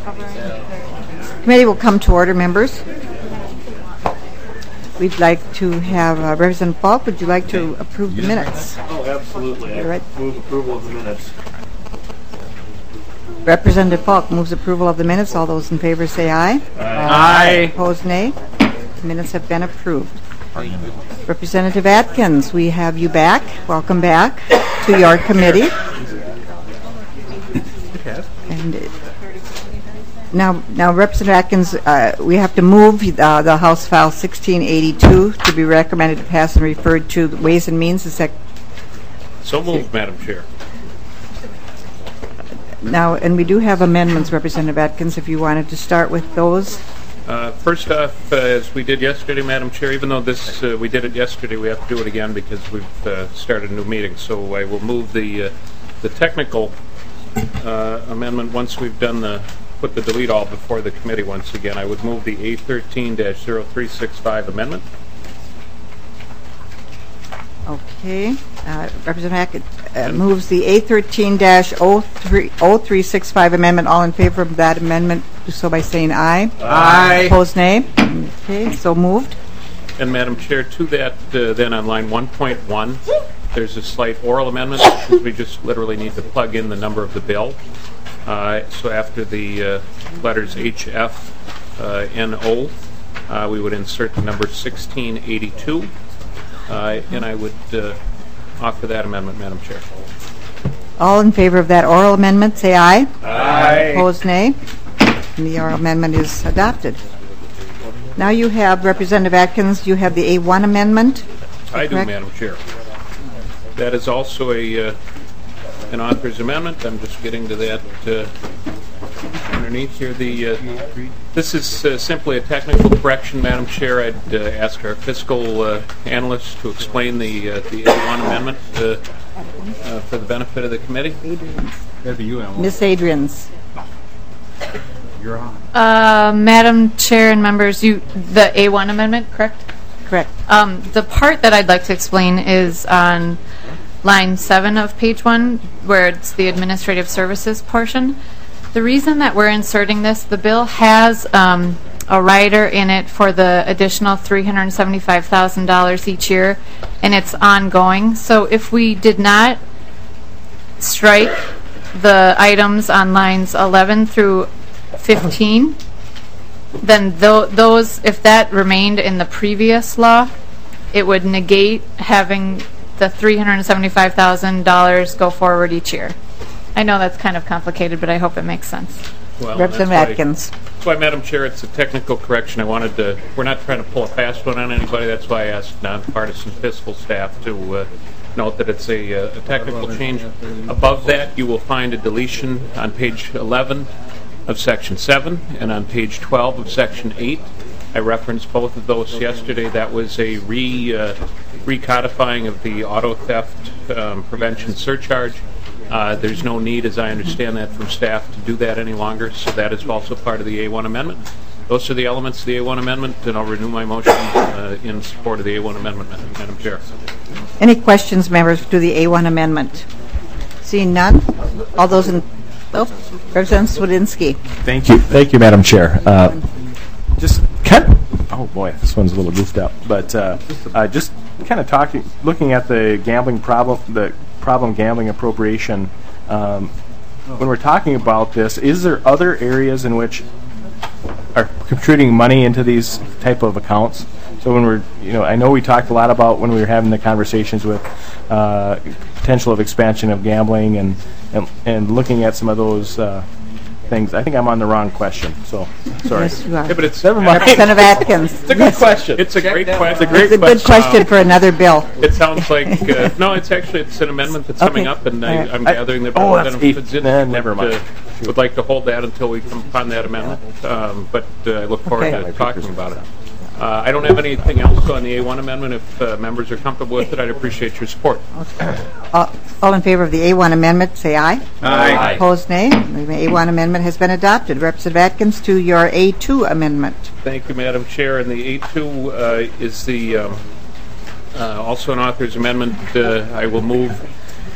Committee will come to order, members. We'd like to have Representative Falk. Would you like to approve the minutes? Oh, absolutely. I move approval of the minutes. Representative Falk moves approval of the minutes. All those in favor say aye. Aye. Opposed, nay. The minutes have been approved. Representative Atkins, we have you back. Welcome back to your committee. And now, Representative Atkins, we have to move the House File 1682 to be recommended to pass and referred to the Ways and Means. Is that So moved, Madam Chair. now? And we do have amendments, Representative Atkins, if you wanted to start with those. First off, as we did yesterday, Madam Chair, even though we did it yesterday, we have to do it again because we've started a new meeting. So I will move the technical amendment once we've done put the delete all before the committee once again. I would move the A13-0365 amendment. Okay. Representative Atkins moves the A13-0365 amendment. All in favor of that amendment, do so by saying aye. Aye. Opposed, nay. Okay, so moved. And Madam Chair, to that, then on line 1.1, there's a slight oral amendment because we just literally need to plug in the number of the bill. So after the letters H, F, N, O, we would insert the number 1682. And I would offer that amendment, Madam Chair. All in favor of that oral amendment, say aye. Aye. Opposed, nay. And the oral amendment is adopted. Now you have, Representative Atkins, you have the A1 amendment. I do, Madam Chair. That is also an author's amendment. I'm just getting to that underneath here. This is simply a technical correction, Madam Chair. I'd ask our fiscal analyst to explain the A1 amendment for the benefit of the committee. That'd be you, Emily. Miss Adrians. You're on. Madam Chair and members, the A1 amendment, correct? Correct. The part that I'd like to explain is on line 7 of page 1, where it's the administrative services portion. The reason that we're inserting this, the bill has a rider in it for the additional $375,000 each year, and it's ongoing. So if we did not strike the items on lines 11 through 15, then those, if that remained in the previous law, it would negate having the $375,000 go forward each year. I know that's kind of complicated, but I hope it makes sense. Well, Representative Atkins. That's why, Madam Chair, it's a technical correction. We're not trying to pull a fast one on anybody. That's why I asked nonpartisan fiscal staff to note that it's a technical change. Above that, you will find a deletion on page 11 of Section 7 and on page 12 of Section 8. I referenced both of those yesterday. That was a recodifying of the auto theft prevention surcharge. There's no need, as I understand that from staff, to do that any longer, so that is also part of the A1 amendment. Those are the elements of the A1 amendment, and I'll renew my motion in support of the A1 amendment, Madam Chair. Any questions, members, to the A1 amendment? Seeing none, all those in... Representative Swedinsky. Thank you, Madam Chair. Oh boy, this one's a little goofed up. But just kind of looking at the problem gambling appropriation. When we're talking about this, is there other areas in which are contributing money into these type of accounts? So when I know we talked a lot about when we were having the conversations with potential of expansion of gambling and looking at some of those things. I think I'm on the wrong question, so sorry. Yes, you are. Yeah, but it's Never mind. Representative Atkins. It's a good question. It's a great question. It's a good question for another bill. It sounds like no. It's an amendment that's coming up, and I'm gathering that never mind. Would like to hold that until we come upon that amendment. But I look forward to talking about it. I don't have anything else on the A1 amendment. If members are comfortable with it, I'd appreciate your support. All in favor of the A1 amendment, say aye. Aye. Opposed, nay. The A1 amendment has been adopted. Representative Atkins, to your A2 amendment. Thank you, Madam Chair. And the A2 is the also an author's amendment. I will move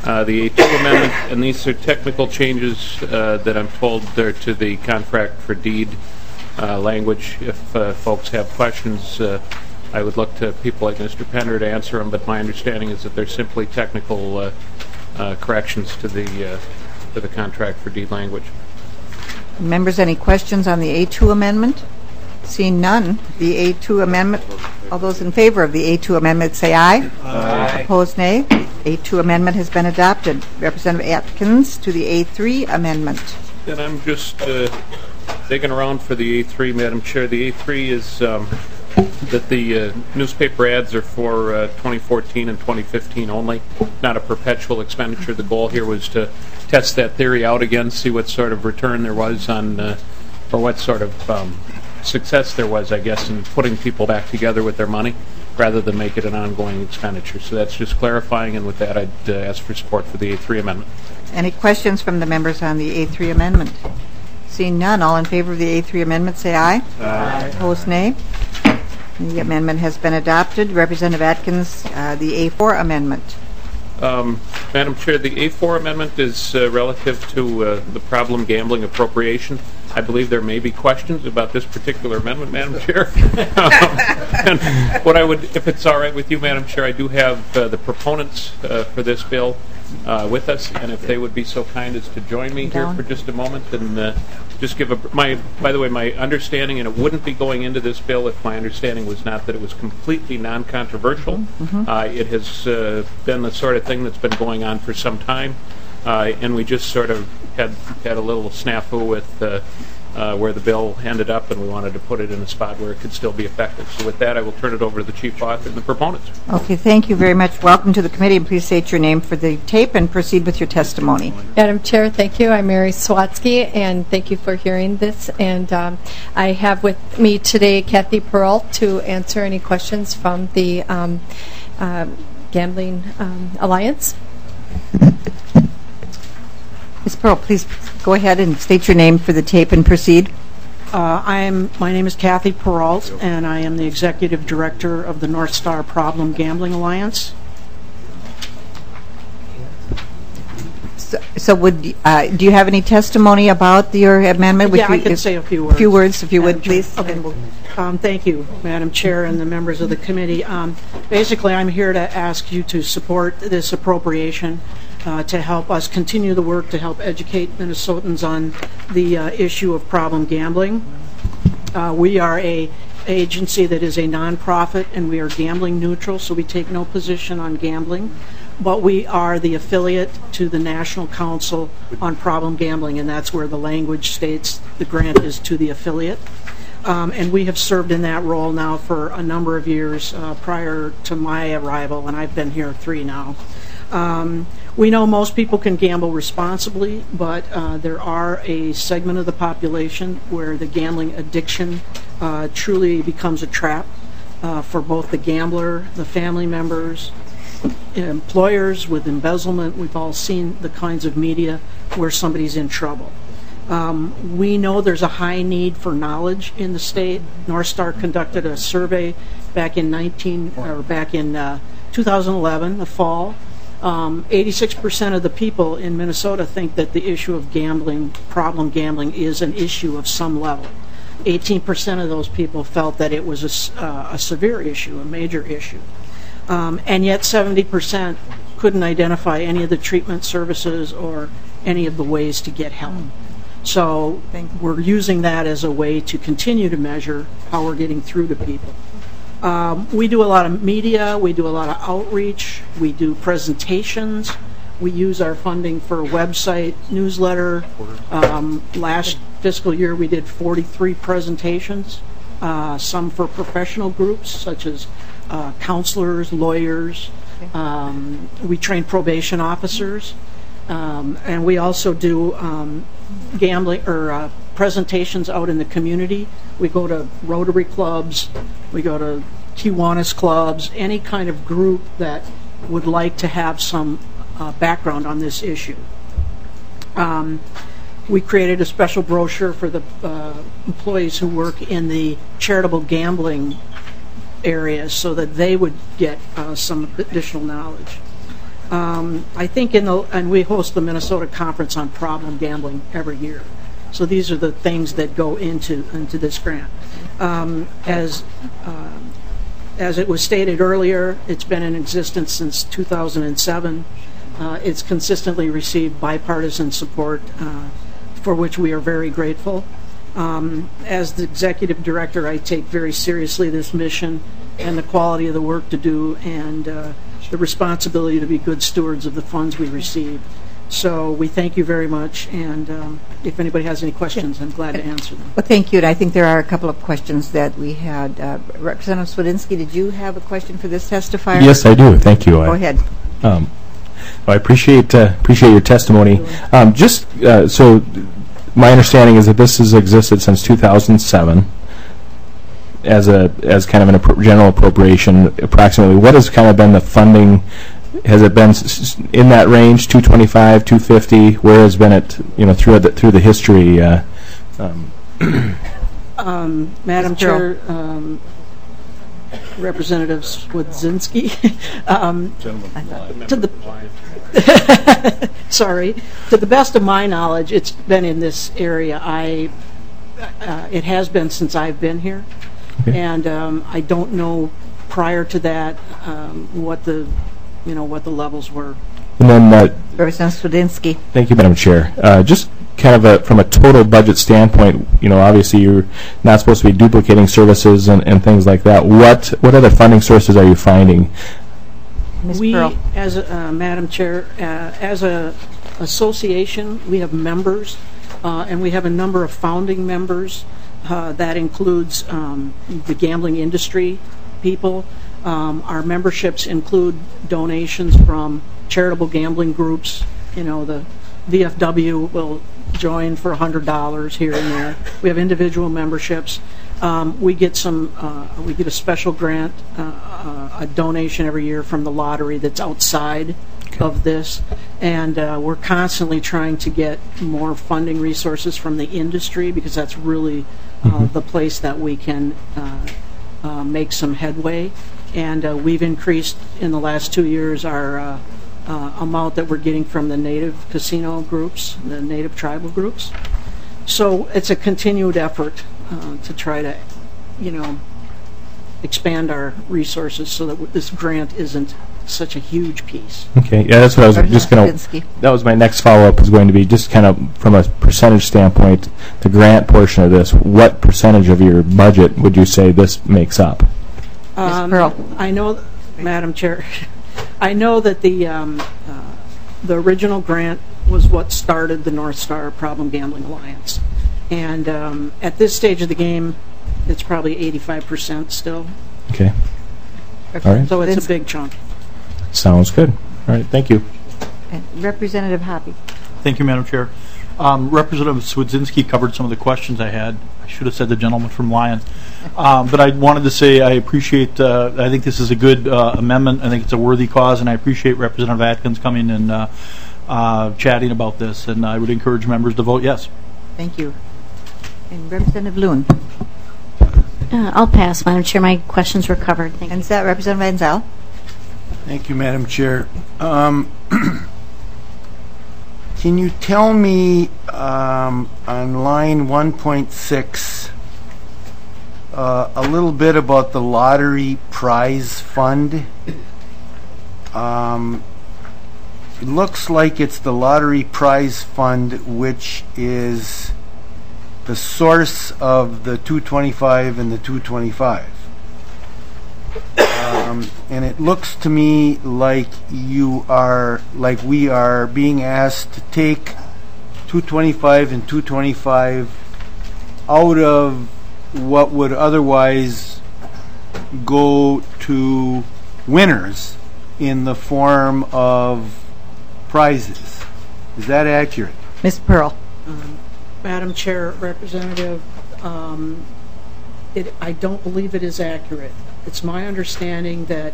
The A2 amendment, and these are technical changes that I'm told are to the contract for deed language. If folks have questions, I would look to people like Mr. Pender to answer them, but my understanding is that they're simply technical corrections to the contract for deed language. Members, any questions on the A2 amendment? Seeing none, the A2 amendment, all those in favor of the A2 amendment say aye. Aye. Opposed, nay. A2 amendment has been adopted. Representative Atkins to the A3 amendment. Then I'm just digging around for the A3, Madam Chair. The A3 is that the newspaper ads are for 2014 and 2015 only, not a perpetual expenditure. The goal here was to test that theory out again, see what sort of return there was on, or what sort of success there was, I guess, in putting people back together with their money, rather than make it an ongoing expenditure. So that's just clarifying, and with that, I'd ask for support for the A3 amendment. Any questions from the members on the A3 amendment? Seeing none, all in favor of the A3 amendment say aye. Aye. Opposed, nay. The amendment has been adopted. Representative Atkins, the A4 amendment. Madam Chair, the A4 amendment is relative to the problem gambling appropriation. I believe there may be questions about this particular amendment, Madam Chair. And what I would, if it's all right with you, Madam Chair, I do have the proponents for this bill with us, and if they would be so kind as to join me here for just a moment and just give by the way, my understanding, and it wouldn't be going into this bill if my understanding was not that it was completely non-controversial. It has been the sort of thing that's been going on for some time, and we just sort of had a little snafu with where the bill ended up, and we wanted to put it in a spot where it could still be effective. So with that, I will turn it over to the chief author and the proponents. Okay, thank you very much. Welcome to the committee, and please state your name for the tape and proceed with your testimony. Madam Chair, thank you. I'm Mary Swatsky, and thank you for hearing this. And I have with me today Kathy Peralt to answer any questions from the Gambling Alliance. Ms. Pearl, please go ahead and state your name for the tape and proceed. My name is Kathy Peralt, and I am the Executive Director of the North Star Problem Gambling Alliance. So would do you have any testimony about your amendment? Yeah, I can say a few words. A few words, if you would, please. Okay. Thank you, Madam Chair and the members of the committee. Basically, I'm here to ask you to support this appropriation to help us continue the work to help educate Minnesotans on the issue of problem gambling. We are an agency that is a nonprofit, and we are gambling neutral, so we take no position on gambling. But we are the affiliate to the National Council on Problem Gambling, and that's where the language states the grant is to the affiliate. And we have served in that role now for a number of years prior to my arrival, and I've been here 3 now. We know most people can gamble responsibly, but there are a segment of the population where the gambling addiction truly becomes a trap for both the gambler, the family members, employers with embezzlement. We've all seen the kinds of media where somebody's in trouble. We know there's a high need for knowledge in the state. North Star conducted a survey back in 2011, the fall. 86% of the people in Minnesota think that the issue of gambling, problem gambling, is an issue of some level. 18% of those people felt that it was a severe issue, a major issue. And yet 70% couldn't identify any of the treatment services or any of the ways to get help. So we're using that as a way to continue to measure how we're getting through to people. We do a lot of media, we do a lot of outreach, we do presentations, we use our funding for a website, newsletter. Last fiscal year we did 43 presentations, some for professional groups such as counselors, lawyers. We train probation officers, and we also do gambling or presentations out in the community. We go to Rotary clubs, we go to Kiwanis clubs, any kind of group that would like to have some background on this issue. We created a special brochure for the employees who work in the charitable gambling areas so that they would get some additional knowledge. I think and we host the Minnesota Conference on Problem Gambling every year. So these are the things that go into this grant. As it was stated earlier, it's been in existence since 2007. It's consistently received bipartisan support, for which we are very grateful. As the executive director, I take very seriously this mission and the quality of the work to do and the responsibility to be good stewards of the funds we receive. So we thank you very much, and if anybody has any questions, I'm glad to answer them. Well, thank you, and I think there are a couple of questions that we had. Representative Swedinsky, did you have a question for this testifier? Yes, I do. Thank you. Go ahead. Well, I appreciate your testimony. So my understanding is that this has existed since 2007 as kind of a general appropriation. Approximately, what has kind of been the funding? Has it been in that range, 225, 250? Where has been it, through the history? Madam Chair, Representative Swedzinski, to the best of my knowledge, it's been in this area. It has been since I've been here, okay. And I don't know prior to that what the levels were. And then, Representative Swedinsky. Thank you, Madam Chair. Just kind of from a total budget standpoint, obviously you're not supposed to be duplicating services and things like that. What other funding sources are you finding? Ms. Pearl. As Madam Chair, as a association, we have members, and we have a number of founding members. That includes the gambling industry people. Our memberships include donations from charitable gambling groups. The VFW will join for $100 here and there. We have individual memberships. We get a special grant, a donation every year from the lottery that's outside of this, and we're constantly trying to get more funding resources from the industry because that's really the place that we can make some headway. And we've increased in the last 2 years our amount that we're getting from the native casino groups, the native tribal groups. So it's a continued effort to try to, expand our resources so that this grant isn't such a huge piece. Okay, yeah, that's what I was just going to. That was my next follow-up, was going to be just kind of from a percentage standpoint, the grant portion of this. What percentage of your budget would you say this makes up? Ms. Pearl. I know, Madam Chair, I know that the original grant was what started the North Star Problem Gambling Alliance. And at this stage of the game, it's probably 85% still. Okay. All right. So it's a big chunk. Sounds good. All right. Thank you. And Representative Hoppe. Thank you, Madam Chair. Representative Swedzinski covered some of the questions I had. I should have said the gentleman from Lyon. But I wanted to say I appreciate, I think this is a good amendment. I think it's a worthy cause, and I appreciate Representative Atkins coming and chatting about this. And I would encourage members to vote yes. Thank you. And Representative Loon. I'll pass, Madam Chair. My questions were covered. Thank you. And is that Representative Van Zyl? Thank you, Madam Chair. Can you tell me on line 1.6 a little bit about the lottery prize fund? It looks like it's the lottery prize fund which is the source of the 225 and the 225. And it looks to me like we are being asked to take 225 and 225 out of what would otherwise go to winners in the form of prizes. Is that accurate? Ms. Pearl. Madam Chair, Representative, I don't believe it is accurate. It's my understanding that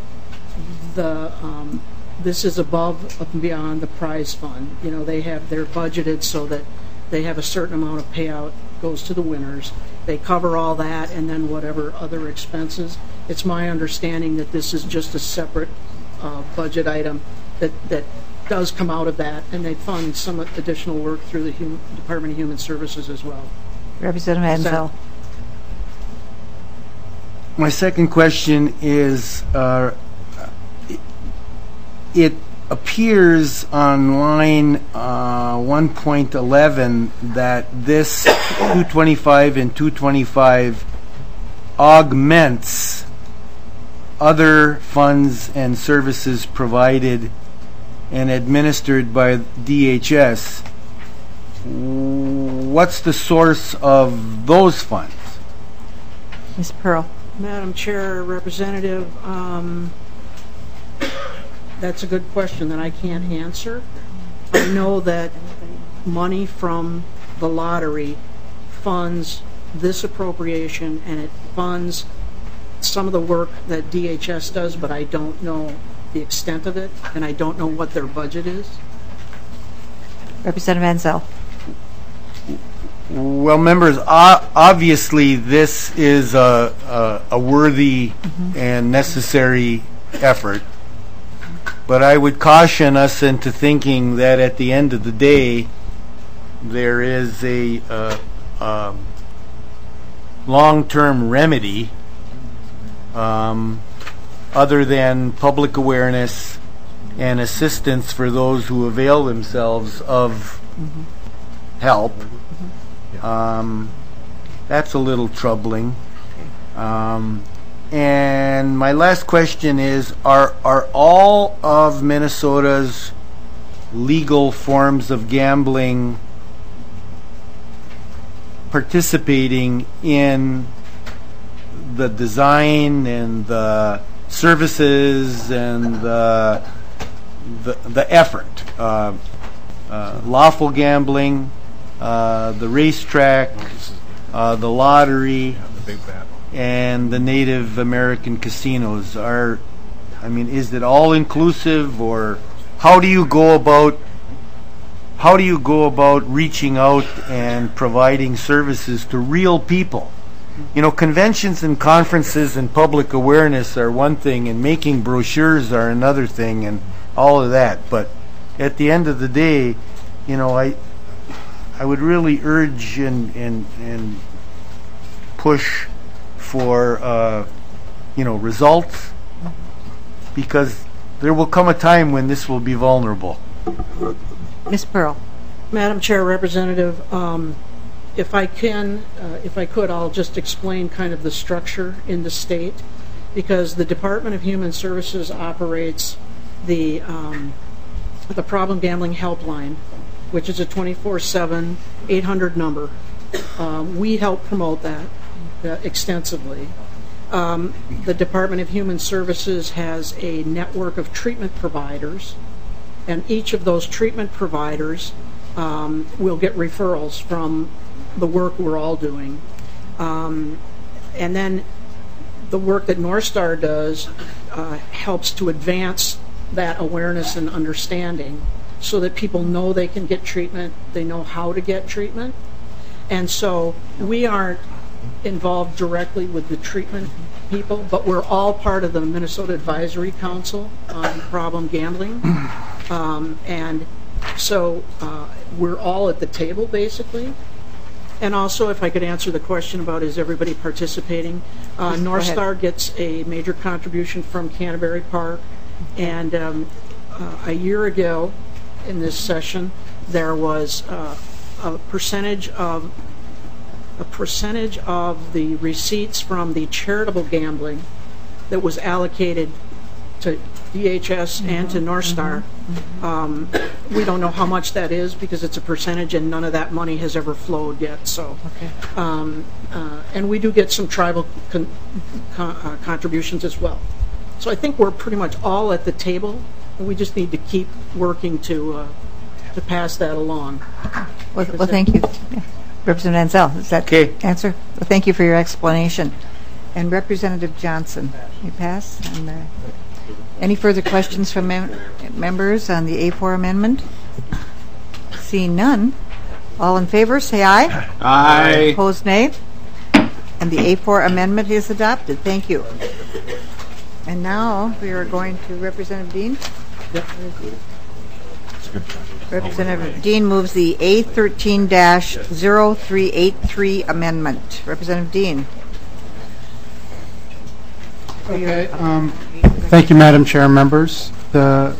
this is above and beyond the prize fund. They're budgeted so that they have a certain amount of payout goes to the winners. They cover all that and then whatever other expenses. It's my understanding that this is just a separate budget item that does come out of that, and they fund some additional work through the Department of Human Services as well. Representative Ansel. My second question is, it appears on line 1.11 that this 225 and 225 augments other funds and services provided and administered by DHS. What's the source of those funds? Ms. Pearl. Madam Chair, Representative, that's a good question that I can't answer. I know that money from the lottery funds this appropriation, and it funds some of the work that DHS does, but I don't know the extent of it, and I don't know what their budget is. Representative Ansel. Well, members, obviously this is a worthy and necessary effort, but I would caution us into thinking that at the end of the day, there is a long-term remedy other than public awareness and assistance for those who avail themselves of help. That's a little troubling. And my last question is, are all of Minnesota's legal forms of gambling participating in the design and the services and the effort? Lawful gambling, the racetrack, the lottery, and the Native American casinos. Is it all inclusive, or how do you go about reaching out and providing services to real people? You know, conventions and conferences and public awareness are one thing, and making brochures are another thing, and all of that. But at the end of the day, you know, I would really urge and push for results, because there will come a time when this will be vulnerable. Ms. Pearl. Madam Chair, Representative, if I could, I'll just explain kind of the structure in the state, because the Department of Human Services operates the Problem Gambling Helpline, which is a 24/7 800 number. We help promote that extensively. The Department of Human Services has a network of treatment providers, and each of those treatment providers will get referrals from the work we're all doing. And then the work that North Star does helps to advance that awareness and understanding so that people know they can get treatment, they know how to get treatment. And so we aren't involved directly with the treatment people, but we're all part of the Minnesota Advisory Council on Problem Gambling. And so we're all at the table, basically. And also, if I could answer the question about is everybody participating, North Star gets a major contribution from Canterbury Park. And a year ago in this session, there was a percentage of the receipts from the charitable gambling that was allocated to DHS and to North Star. We don't know how much that is because it's a percentage, and none of that money has ever flowed yet. So, and we do get some tribal contributions as well. So I think we're pretty much all at the table, and we just need to keep working to pass that along. Well, thank you. Yeah. Representative Ansel, is that okay? Answer? Well, thank you for your explanation. And Representative Johnson, you pass. And, any further questions from members on the A4 amendment? Seeing none, all in favor say aye. Aye. Opposed, nay. And the A4 amendment is adopted. Thank you. And now we are going to Representative Dean. Representative Dean moves the A13-0383 amendment. Representative Dean. Okay. Thank you, Madam Chair and members. I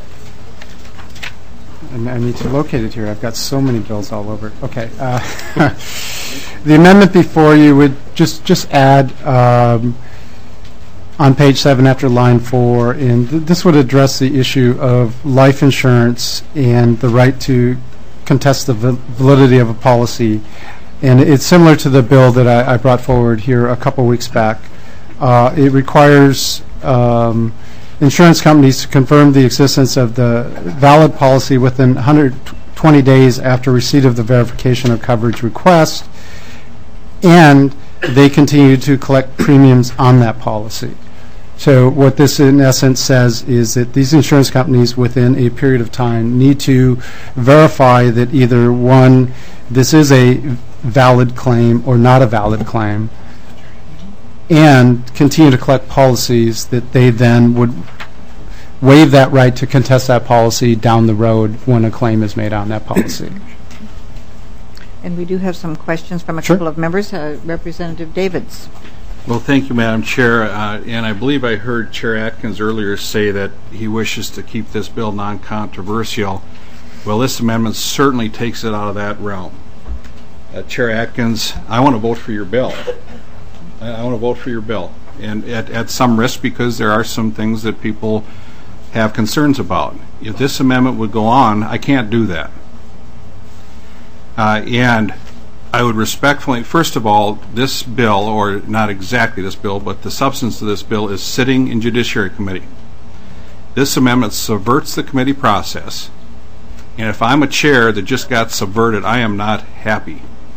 need to locate it here. I've got so many bills all over. Okay. The amendment before you would just add on page 7 after line 4, and this would address the issue of life insurance and the right to contest the validity of a policy. And it's similar to the bill that I brought forward here a couple weeks back. It requires insurance companies to confirm the existence of the valid policy within 120 days after receipt of the verification of coverage request, and they continue to collect premiums on that policy. So what this in essence says is that these insurance companies within a period of time need to verify that either one, this is a valid claim or not a valid claim, and continue to collect policies that they then would waive that right to contest that policy down the road when a claim is made on that policy. And we do have some questions from a couple of members. Representative Davids. Well, thank you, Madam Chair. And I believe I heard Chair Atkins earlier say that he wishes to keep this bill non-controversial. Well, this amendment certainly takes it out of that realm. Chair Atkins, I want to vote for your bill. I want to vote for your bill. And at some risk, because there are some things that people have concerns about. If this amendment would go on, I can't do that. And I would respectfully, first of all, this bill, or not exactly this bill, but the substance of this bill is sitting in Judiciary Committee. This amendment subverts the committee process, and if I'm a chair that just got subverted, I am not happy.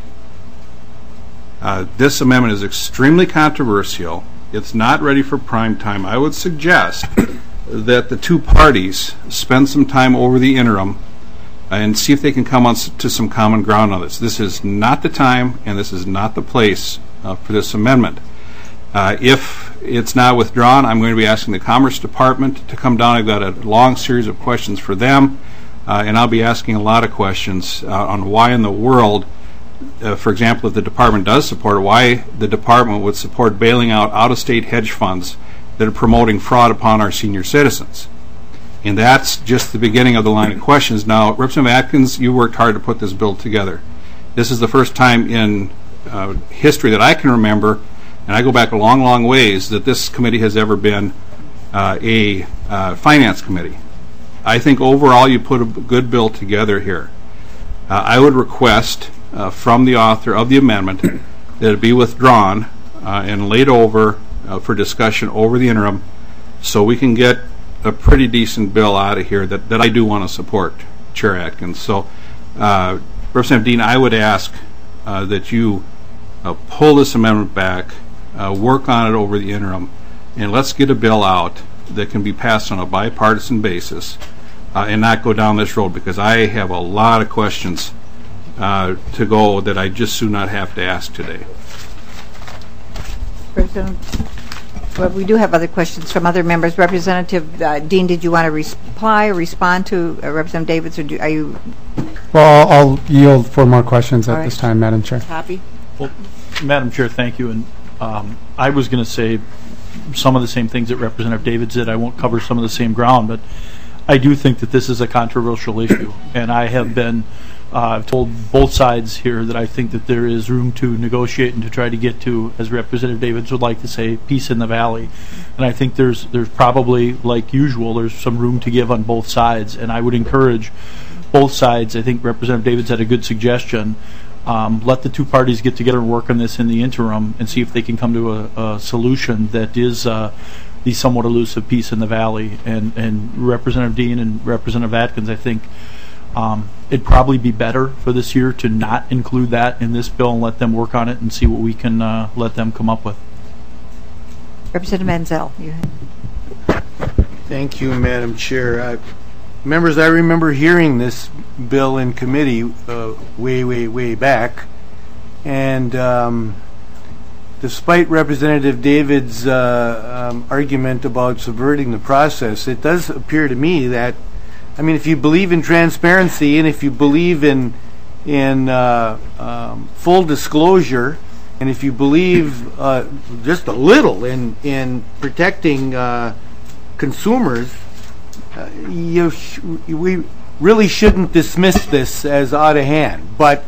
This amendment is extremely controversial. It's not ready for prime time. I would suggest that the two parties spend some time over the interim and see if they can come on to some common ground on this. This is not the time, and this is not the place for this amendment. If it's not withdrawn, I'm going to be asking the Commerce Department to come down. I've got a long series of questions for them, and I'll be asking a lot of questions on why in the world, for example, if the department does support it, why the department would support bailing out out-of-state hedge funds that are promoting fraud upon our senior citizens. And that's just the beginning of the line of questions. Now, Representative Atkins, you worked hard to put this bill together. This is the first time in history that I can remember, and I go back a long, long ways, that this committee has ever been a finance committee. I think overall you put a good bill together here. I would request from the author of the amendment that it be withdrawn and laid over for discussion over the interim so we can get a pretty decent bill out of here that I do want to support, Chair Atkins. So, Representative Dean, I would ask that you pull this amendment back, work on it over the interim, and let's get a bill out that can be passed on a bipartisan basis and not go down this road, because I have a lot of questions to go that I just do not have to ask today. Well, we do have other questions from other members. Representative Dean, did you want to reply or respond to Representative Davids, or are you? Well, I'll yield for more questions at this time, Madam Chair. Happy? Well, Madam Chair, thank you. And I was going to say some of the same things that Representative Davids did. I won't cover some of the same ground, but I do think that this is a controversial issue, and I have been I've told both sides here that I think that there is room to negotiate and to try to get to, as Representative Davids would like to say, peace in the valley. And I think there's probably, like usual, there's some room to give on both sides. And I would encourage both sides. I think Representative Davids had a good suggestion. Let the two parties get together and work on this in the interim and see if they can come to a solution that is the somewhat elusive peace in the valley. And Representative Dean and Representative Atkins, I think, it'd probably be better for this year to not include that in this bill and let them work on it and see what we can let them come up with. Representative Mansell. Thank you, Madam Chair. Members, I remember hearing this bill in committee way back, and despite Representative David's argument about subverting the process, it does appear to me that, I mean, if you believe in transparency and if you believe in full disclosure, and if you believe just a little in protecting consumers, we really shouldn't dismiss this as out of hand. But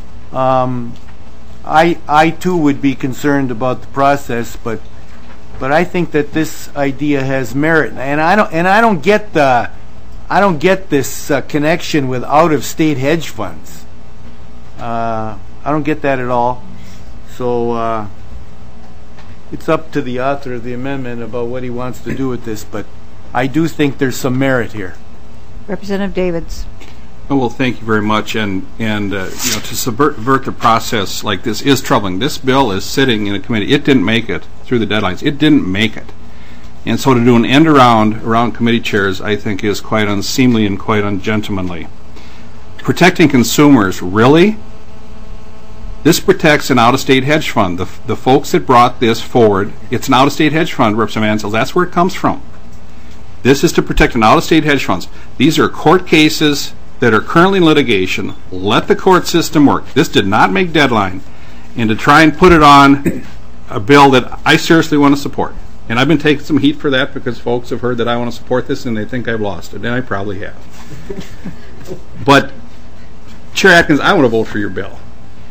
I too would be concerned about the process, but I think that this idea has merit, and I don't get this connection with out-of-state hedge funds. I don't get that at all. So it's up to the author of the amendment about what he wants to do with this, but I do think there's some merit here. Representative Davids. Oh, well, thank you very much. And to subvert the process like this is troubling. This bill is sitting in a committee. It didn't make it through the deadlines. It didn't make it. And so to do an end around committee chairs, I think, is quite unseemly and quite ungentlemanly. Protecting consumers, really? This protects an out-of-state hedge fund. The folks that brought this forward, it's an out-of-state hedge fund, Representative Ansel. That's where it comes from. This is to protect an out-of-state hedge funds. These are court cases that are currently in litigation. Let the court system work. This did not make deadline. And to try and put it on a bill that I seriously want to support. And I've been taking some heat for that because folks have heard that I want to support this and they think I've lost it. And I probably have. But, Chair Atkins, I want to vote for your bill.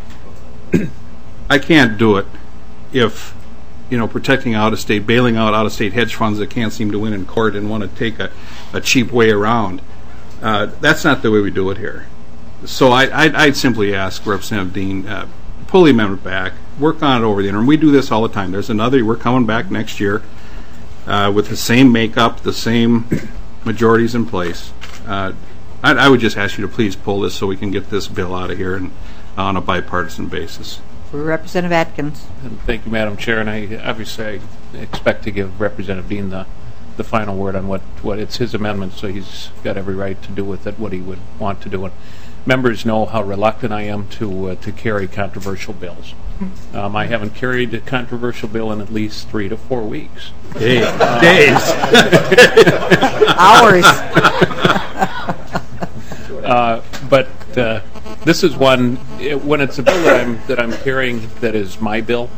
I can't do it if, protecting out-of-state, bailing out out-of-state hedge funds that can't seem to win in court and want to take a cheap way around. That's not the way we do it here. So I'd simply ask Representative Dean, pull the amendment back, work on it over the interim. We do this all the time. We're coming back next year with the same makeup, the same majorities in place. I would just ask you to please pull this so we can get this bill out of here and on a bipartisan basis. Representative Atkins. Thank you, Madam Chair. And I expect to give Representative Dean the final word on what it's his amendment, so he's got every right to do with it what he would want to do. And members know how reluctant I am to carry controversial bills. I haven't carried a controversial bill in at least 3 to 4 weeks. Days. Hours. But this is one, when it's a bill that I'm carrying that is my bill,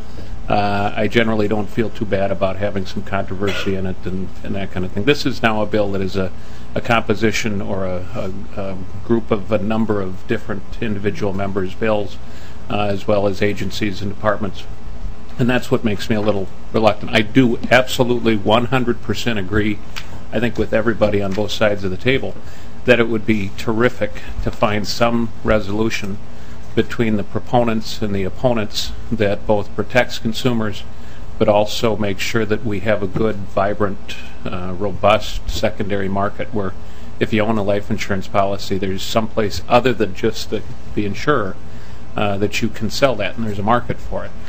I generally don't feel too bad about having some controversy in it and that kind of thing. This is now a bill that is a composition or a group of a number of different individual members' bills, as well as agencies and departments. And that's what makes me a little reluctant. I do absolutely 100% agree, I think, with everybody on both sides of the table, that it would be terrific to find some resolution between the proponents and the opponents that both protects consumers but also makes sure that we have a good, vibrant, robust secondary market where if you own a life insurance policy, there's someplace other than just the insurer that you can sell that, and there's a market for it,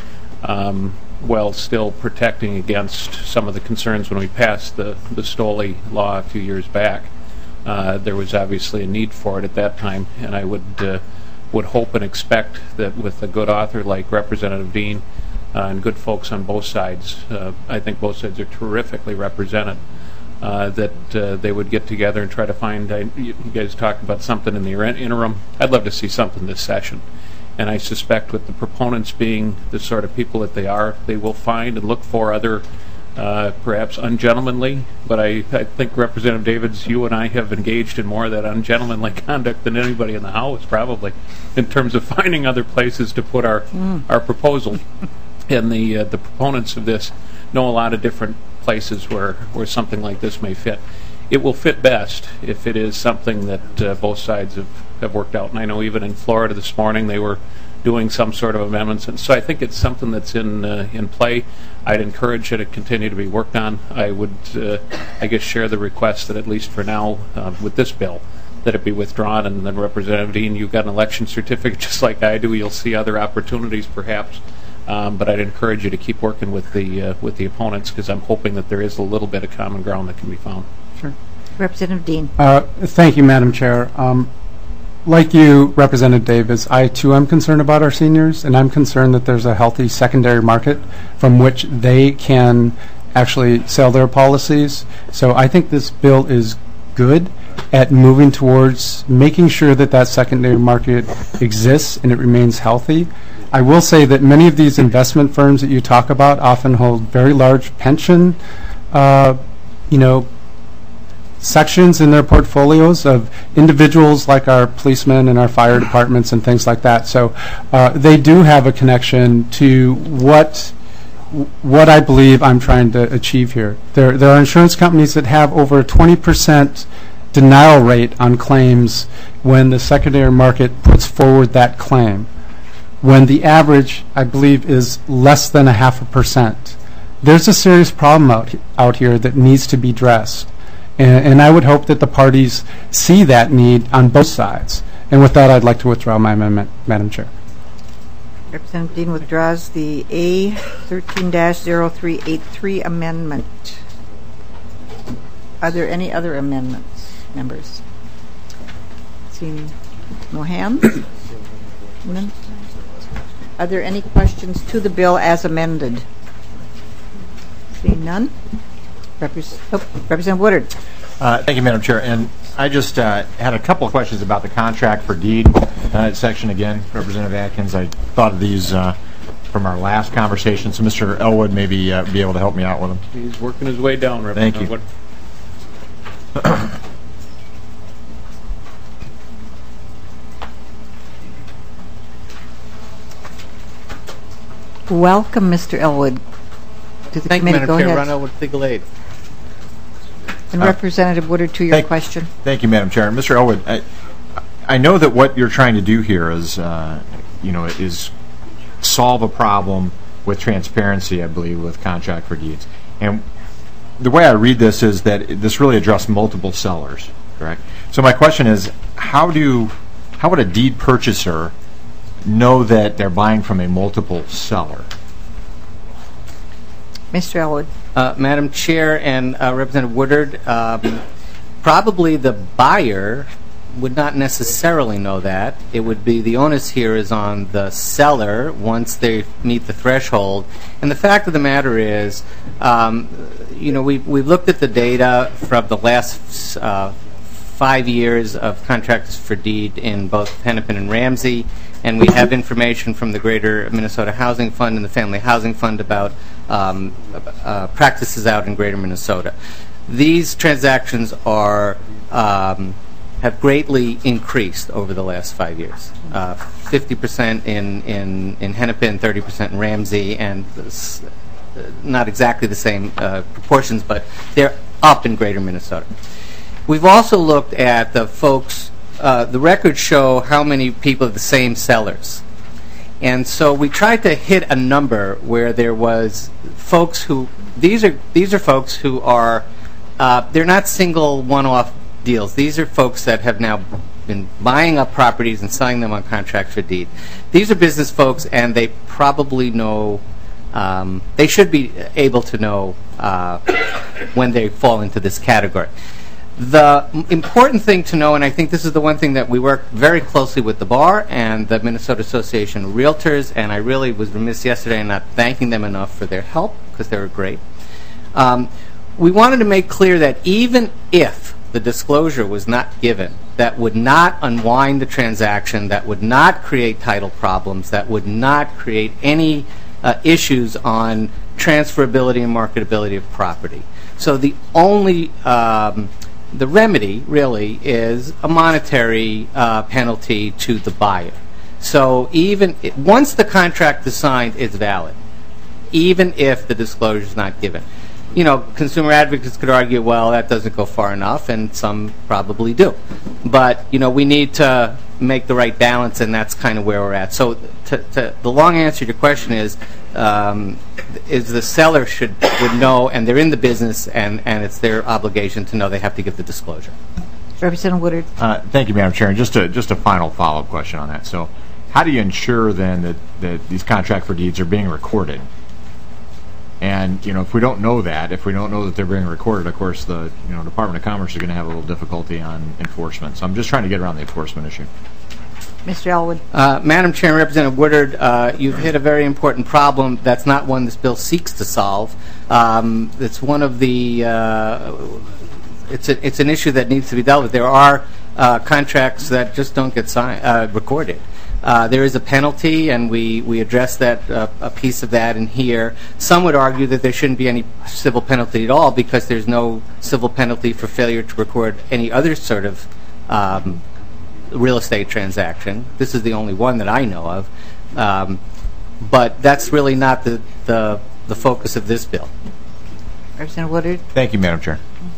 while still protecting against some of the concerns when we passed the Stoley law a few years back. There was obviously a need for it at that time, and I would hope and expect that with a good author like Representative Dean and good folks on both sides, I think both sides are terrifically represented, that they would get together and try to find, you guys talked about something in the interim. I'd love to see something this session. And I suspect with the proponents being the sort of people that they are, they will find and look for other perhaps ungentlemanly, but I think Representative Davids, you and I have engaged in more of that ungentlemanly conduct than anybody in the House, probably, in terms of finding other places to put our proposal. And the proponents of this know a lot of different places where something like this may fit. It will fit best if it is something that both sides have worked out. And I know even in Florida this morning they were doing some sort of amendments. And so I think it's something that's in play. I'd encourage it to continue to be worked on. I would, I guess, share the request that at least for now, with this bill, that it be withdrawn. And then Representative Dean, you've got an election certificate just like I do. You'll see other opportunities perhaps. But I'd encourage you to keep working with the opponents, because I'm hoping that there is a little bit of common ground that can be found. Sure. Representative Dean. Thank you, Madam Chair. like you, Representative Davis, I too am concerned about our seniors, and I'm concerned that there's a healthy secondary market from which they can actually sell their policies. So I think this bill is good at moving towards making sure that that secondary market exists and it remains healthy. I will say that many of these investment firms that you talk about often hold very large pension, sections in their portfolios of individuals like our policemen and our fire departments and things like that. So they do have a connection to what I believe I'm trying to achieve here. There are insurance companies that have over a 20% denial rate on claims when the secondary market puts forward that claim, when the average, I believe, is less than 0.5%. There's a serious problem out here that needs to be addressed. And I would hope that the parties see that need on both sides. And with that, I'd like to withdraw my amendment, Madam Chair. Representative Dean withdraws the A13-0383 amendment. Are there any other amendments, members? Seeing no hands? None? Are there any questions to the bill as amended? Seeing none? Representative Woodard. Thank you, Madam Chair. And I just had a couple of questions about the contract for deed section again. Representative Atkins, I thought of these from our last conversation, so Mr. Elwood may be able to help me out with them. He's working his way down, Representative. Thank you. Welcome, Mr. Elwood, to the committee. Madam Go Chair. ahead. Ron Elwood, legal aid. And Representative Woodard, to your question. Thank you, Madam Chair. Mr. Elwood, I know that what you're trying to do here is, is solve a problem with transparency, I believe, with contract for deeds. And the way I read this is that this really addressed multiple sellers, correct? So my question is, how would a deed purchaser know that they're buying from a multiple seller? Mr. Elwood. Madam Chair and Representative Woodard, probably the buyer would not necessarily know that. It would be the onus here is on the seller once they meet the threshold. And the fact of the matter is, we've looked at the data from the last 5 years of contracts for deed in both Hennepin and Ramsey, and we have information from the Greater Minnesota Housing Fund and the Family Housing Fund about practices out in Greater Minnesota. These transactions have greatly increased over the last 5 years. 50% in Hennepin, 30% in Ramsey, and not exactly the same proportions, but they're up in Greater Minnesota. We've also looked at the folks. The records show how many people are the same sellers. And so we tried to hit a number where there was folks who, these are folks who are, they're not single one-off deals. These are folks that have now been buying up properties and selling them on contract for deed. These are business folks, and they probably know, they should be able to know when they fall into this category. The important thing to know, and I think this is the one thing that we work very closely with the bar and the Minnesota Association of Realtors, and I really was remiss yesterday in not thanking them enough for their help because they were great. We wanted to make clear that even if the disclosure was not given, that would not unwind the transaction, that would not create title problems, that would not create any issues on transferability and marketability of property. So the only the remedy really is a monetary penalty to the buyer. So even once the contract is signed, it's valid, even if the disclosure is not given. Consumer advocates could argue, well, that doesn't go far enough, and some probably do. But we need to make the right balance, and that's kind of where we're at. So the long answer to your question is the seller would know, and they're in the business, and it's their obligation to know they have to give the disclosure. Representative Woodard. Thank you, Madam Chair. And just a final follow-up question on that. So how do you ensure then that these contract for deeds are being recorded? And if we don't know that, if we don't know that they're being recorded, of course the Department of Commerce is going to have a little difficulty on enforcement. So I'm just trying to get around the enforcement issue. Mr. Elwood. Madam Chair and Representative Woodard, you've hit a very important problem. That's not one this bill seeks to solve. It's one of the it's an issue that needs to be dealt with. There are contracts that just don't get recorded. There is a penalty, and we address that a piece of that in here. Some would argue that there shouldn't be any civil penalty at all because there's no civil penalty for failure to record any other sort of real estate transaction. This is the only one that I know of. But that's really not the focus of this bill. Representative Woodard. Thank you, Madam Chair.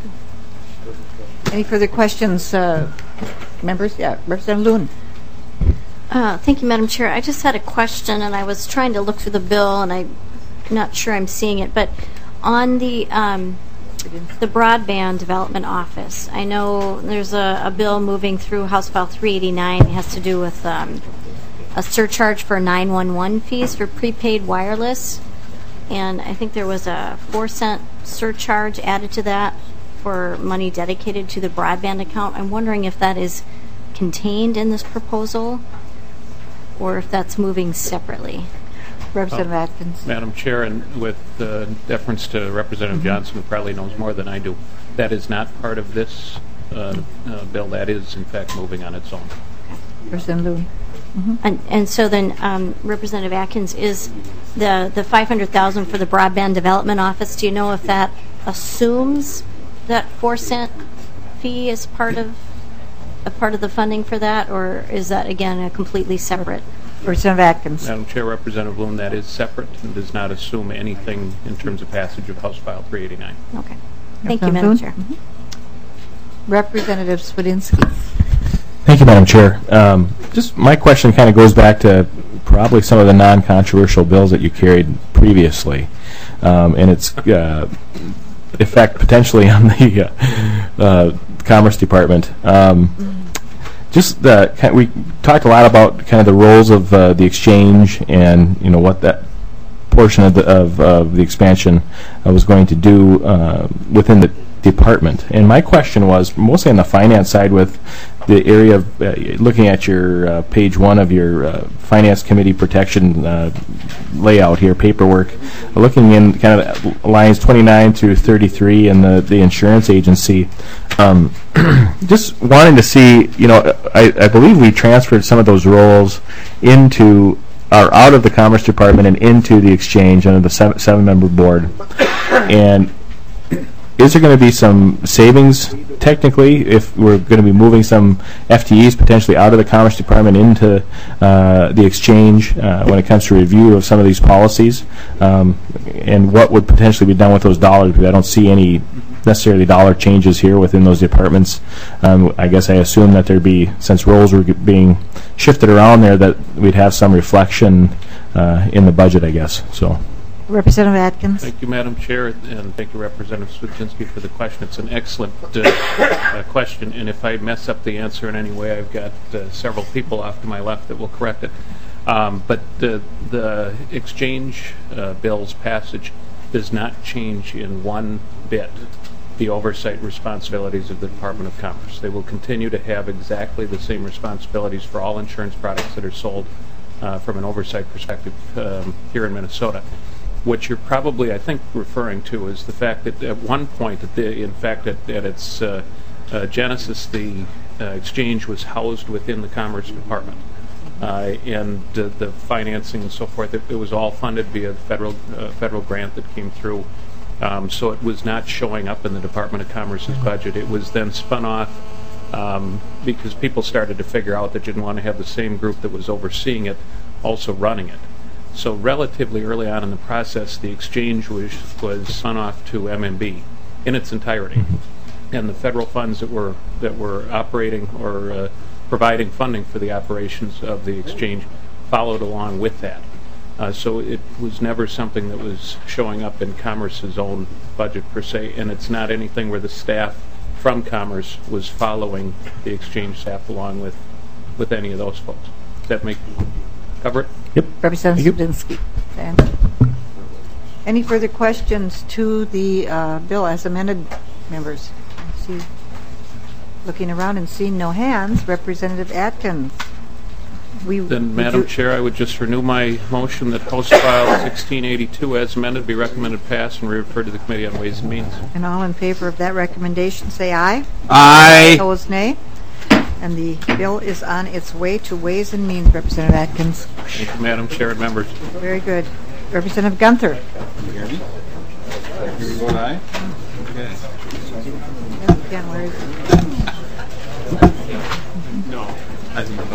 Any further questions, members? Yeah, Representative Loon. Thank you, Madam Chair. I just had a question, and I was trying to look through the bill, and I'm not sure I'm seeing it. But on the broadband development office, I know there's a bill moving through House File 389. It has to do with a surcharge for 911 fees for prepaid wireless, and I think there was a 4-cent surcharge added to that for money dedicated to the broadband account. I'm wondering if that is contained in this proposal or if that's moving separately. Representative Atkins. Madam Chair, and with deference to Representative Johnson, who probably knows more than I do, that is not part of this bill. That is, in fact, moving on its own. Representative Loon. And so then, Representative Atkins, is the $500,000 for the broadband development office, do you know if that assumes that 4-cent fee is part of the funding for that, or is that again a completely separate? Representative Atkins. Madam Chair, Representative Loon, that is separate and does not assume anything in terms of passage of House File 389. Okay. Thank you, Madam Chair. Representative Swedzinski. Thank you, Madam Chair. Just my question kind of goes back to probably some of the non-controversial bills that you carried previously, and its effect potentially on the Commerce Department. We talked a lot about kind of the roles of the exchange and what that portion of the expansion was going to do within the department. And my question was mostly on the finance side with the area of looking at your page 1 of your Finance Committee protection layout here, paperwork, looking in kind of lines 29 through 33 in the insurance agency. Just wanting to see, I believe we transferred some of those roles out of the Commerce Department and into the exchange under the seven-member board. And is there going to be some savings, technically, if we're going to be moving some FTEs potentially out of the Commerce Department into the exchange when it comes to review of some of these policies? And what would potentially be done with those dollars? Because I don't see any necessarily dollar changes here within those departments. I guess I assume that there'd be, since roles were being shifted around there, that we'd have some reflection in the budget, I guess. So. Representative Atkins. Thank you, Madam Chair, and thank you, Representative Swedzinski, for the question. It's an excellent question, and if I mess up the answer in any way, I've got several people off to my left that will correct it. But the exchange bill's passage does not change in one bit the oversight responsibilities of the Department of Commerce. They will continue to have exactly the same responsibilities for all insurance products that are sold from an oversight perspective here in Minnesota. What you're probably, I think, referring to is the fact that at one point, at its genesis, the exchange was housed within the Commerce Department. And the financing and so forth, it was all funded via the federal grant that came through. So it was not showing up in the Department of Commerce's budget. It was then spun off because people started to figure out that you didn't want to have the same group that was overseeing it also running it. So relatively early on in the process, the exchange was spun off to MMB in its entirety. And the federal funds that were operating or providing funding for the operations of the exchange followed along with that. So it was never something that was showing up in Commerce's own budget per se, and it's not anything where the staff from Commerce was following the exchange staff along with any of those folks. Does that cover it? Yep. Representative Swedzinski. Any further questions to the bill as amended, members? Looking around and seeing no hands, Representative Atkins. Then, Madam Chair, I would just renew my motion that House File 1682 as amended be recommended pass and referred to the Committee on Ways and Means. And all in favor of that recommendation, say aye. Aye. Opposed, nay. And the bill is on its way to Ways and Means, Representative Atkins. Thank you, Madam Chair and members. Very good. Representative Gunther. Here we vote aye. Okay. Again, where is it? No. I think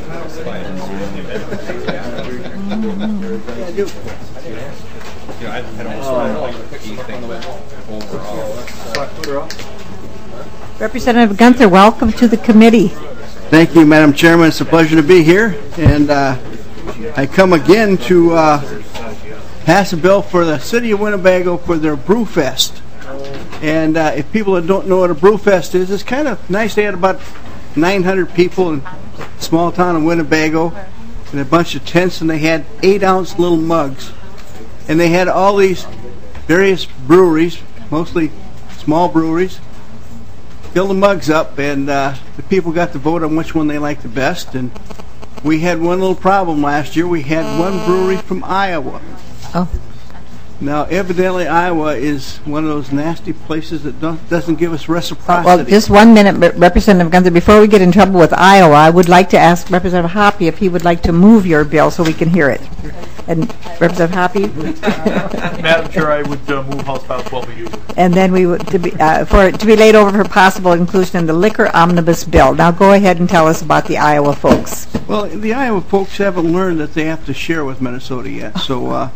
Representative Gunther, welcome to the committee. Thank you, Madam Chairman. It's a pleasure to be here. And I come again to pass a bill for the City of Winnebago for their Brewfest. And if people don't know what a Brewfest is, it's kind of nice. They had about 900 people in a small town of Winnebago and a bunch of tents, and they had 8-ounce little mugs. And they had all these various breweries, mostly small breweries, fill the mugs up, and the people got to vote on which one they liked the best. And we had one little problem last year. We had one brewery from Iowa. Oh. Now, evidently, Iowa is one of those nasty places that doesn't give us reciprocity. Well, just 1 minute, Representative Gunther. Before we get in trouble with Iowa, I would like to ask Representative Hoppe if he would like to move your bill so we can hear it. And Representative Hoppe? Madam Chair, I would move House File 1282. And then we would for it to be laid over for possible inclusion in the liquor omnibus bill. Now go ahead and tell us about the Iowa folks. Well, the Iowa folks haven't learned that they have to share with Minnesota yet. So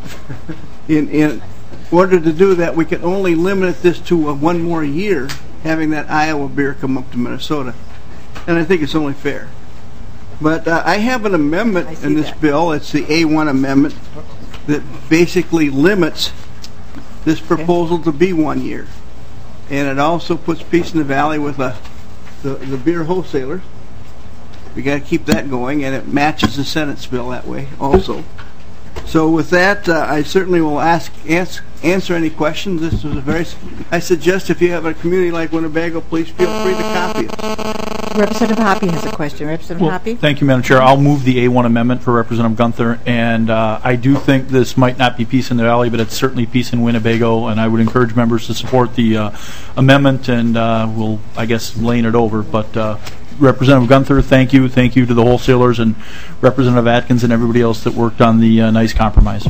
in order to do that, we can only limit this to one more year, having that Iowa beer come up to Minnesota. And I think it's only fair. But I have an amendment in this bill. It's the A1 amendment that basically limits this proposal to be 1 year. And it also puts Peace in the Valley with the beer wholesalers. We got to keep that going, and it matches the Senate's bill that way also. So with that, I certainly will answer any questions. This was I suggest if you have a community like Winnebago, please feel free to copy it. Representative Hoppe has a question. Representative Hoppe? Thank you, Madam Chair. I'll move the A1 amendment for Representative Gunther, and I do think this might not be peace in the Valley, but it's certainly peace in Winnebago, and I would encourage members to support the amendment, and we'll, I guess, laying it over. But Representative Gunther, thank you. Thank you to the wholesalers and Representative Atkins and everybody else that worked on the nice compromise.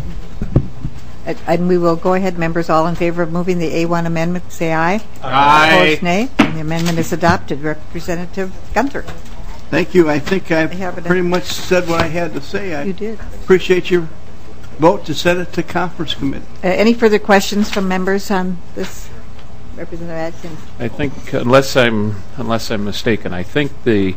And we will go ahead, members, all in favor of moving the A1 amendment, say aye. Aye. Opposed, nay. And the amendment is adopted. Representative Gunther. Thank you. I think I've pretty much said what I had to say. You did. Appreciate your vote to send it to conference committee. Any further questions from members on this? Representative Atkins. I think, unless I'm mistaken, I think the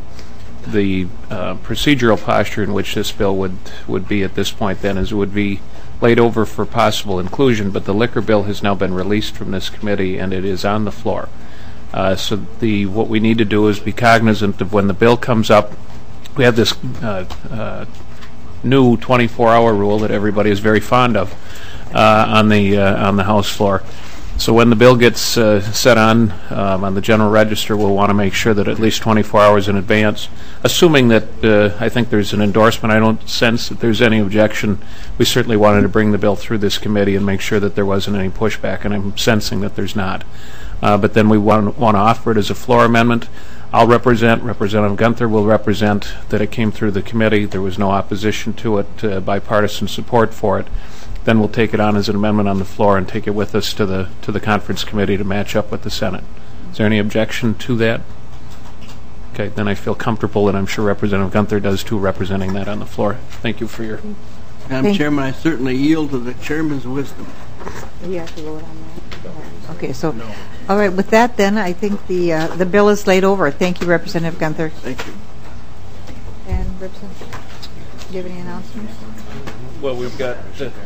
procedural posture in which this bill would be at this point then is it would be laid over for possible inclusion, but the liquor bill has now been released from this committee and it is on the floor. So what we need to do is be cognizant of when the bill comes up. We have this new 24-hour rule that everybody is very fond of on the House floor. So when the bill gets set on the General Register, we'll want to make sure that at least 24 hours in advance, assuming that I think there's an endorsement. I don't sense that there's any objection. We certainly wanted to bring the bill through this committee and make sure that there wasn't any pushback, and I'm sensing that there's not. But then we want to offer it as a floor amendment. I'll represent, Representative Gunther will represent that it came through the committee. There was no opposition to it, bipartisan support for it. Then we'll take it on as an amendment on the floor and take it with us to the conference committee to match up with the Senate. Is there any objection to that? Okay, then I feel comfortable, and I'm sure Representative Gunther does too, representing that on the floor. Thank you for your... Madam Chairman, I certainly yield to the chairman's wisdom. You have to vote on that. Okay, so, all right, with that then, I think the bill is laid over. Thank you, Representative Gunther. Thank you. And Representative, do you have any announcements? Well, we've got...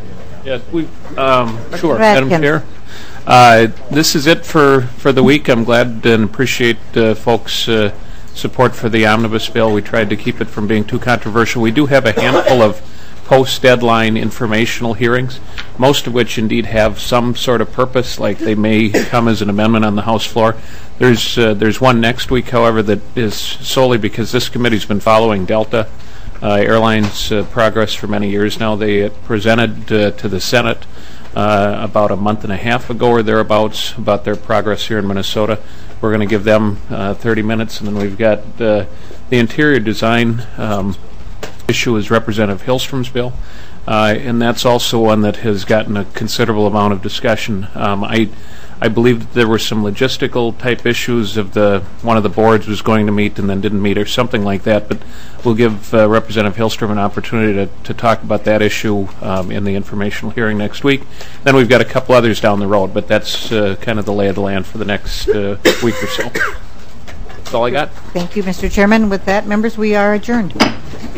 sure, Madam Chair. This is it for the week. I'm glad and appreciate folks' support for the omnibus bill. We tried to keep it from being too controversial. We do have a handful of post-deadline informational hearings, most of which indeed have some sort of purpose, like they may come as an amendment on the House floor. There's one next week, however, that is solely because this committee's been following Delta Airlines progress for many years now. They presented to the Senate about a month and a half ago or thereabouts about their progress here in Minnesota. We're going to give them 30 minutes, and then we've got the interior design issue is Representative Hillstrom's bill, and that's also one that has gotten a considerable amount of discussion. I believe that there were some logistical type issues of one of the boards was going to meet and then didn't meet or something like that, but we'll give Representative Hillstrom an opportunity to talk about that issue in the informational hearing next week. Then we've got a couple others down the road, but that's kind of the lay of the land for the next week or so. That's all I got. Thank you, Mr. Chairman. With that, members, we are adjourned.